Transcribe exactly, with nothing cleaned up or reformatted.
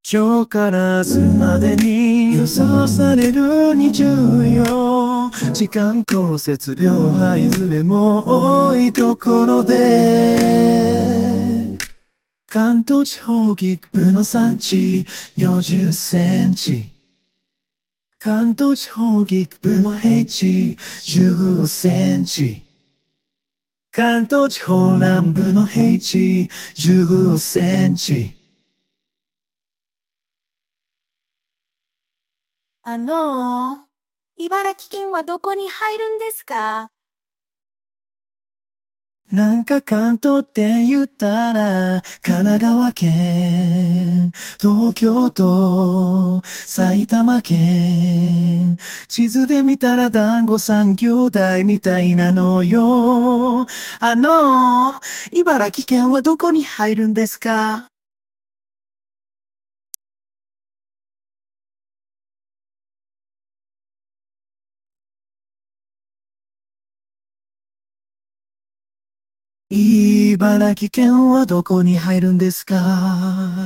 今日から明日までに予想される日常時間降雪量はいずれも多いところで関東地方菊の産地よんじゅっセンチ関東地方菊の平地じゅうごセンチ関東地方南部の平地じゅうごセンチあのー、茨城県はどこに入るんですか？ なんか関東って言ったら、神奈川県、東京都、埼玉県。地図で見たら団子三兄弟みたいなのよ。あの、茨城県はどこに入るんですか？茨城県はどこに入るんですか？